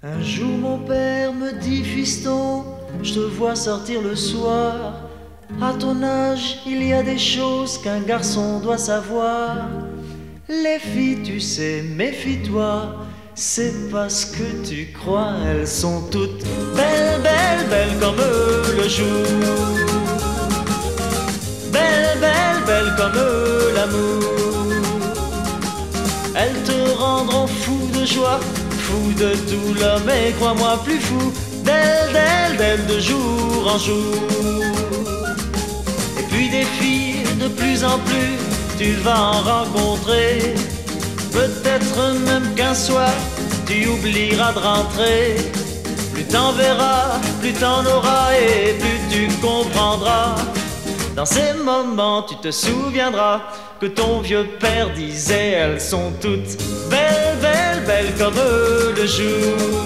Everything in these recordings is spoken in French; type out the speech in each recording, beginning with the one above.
Un jour mon père me dit: fiston, je te vois sortir le soir. À ton âge, il y a des choses qu'un garçon doit savoir. Les filles, tu sais, méfie-toi, c'est parce que tu crois. Elles sont toutes belles, belles, belles comme le jour. Belles, belles, belles comme l'amour. Elles te rendront fou de joie, fou de douleur, mais crois-moi plus fou d'elles, d'elles, d'elles de jour en jour. Et puis des filles de plus en plus, tu vas en rencontrer. Peut-être même qu'un soir, tu oublieras de rentrer. Plus t'en verras, plus t'en auras et plus tu comprendras. Dans ces moments, tu te souviendras que ton vieux père disait: elles sont toutes belles, belles, belles comme le jour.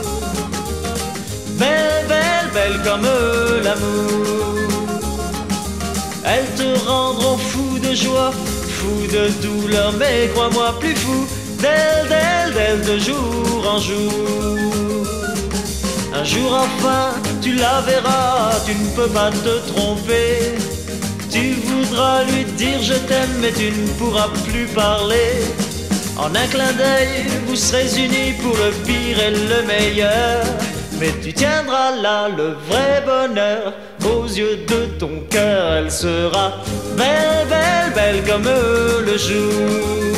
Belles, belles, belles comme l'amour. Elles te rendront fou de joie, fou de douleur, mais crois-moi plus fou d'elles, d'elles, d'elles de jour en jour. Un jour enfin, tu la verras, tu ne peux pas te tromper. Tu voudras lui dire je t'aime, mais tu ne pourras plus parler. En un clin d'œil, vous serez unis pour le pire et le meilleur. Mais tu tiendras là le vrai bonheur aux yeux de ton cœur. Elle sera belle, belle, belle comme le jour.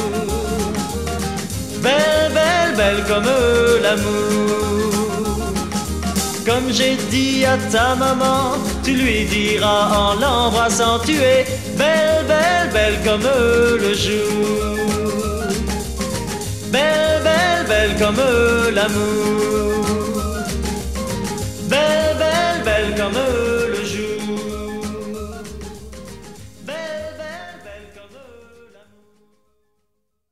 Belle, belle, belle comme l'amour. Comme j'ai dit à ta maman, tu lui diras en l'embrassant: tu es belle, belle, belle comme le jour. Belle, belle, belle comme l'amour. Belle, belle, belle comme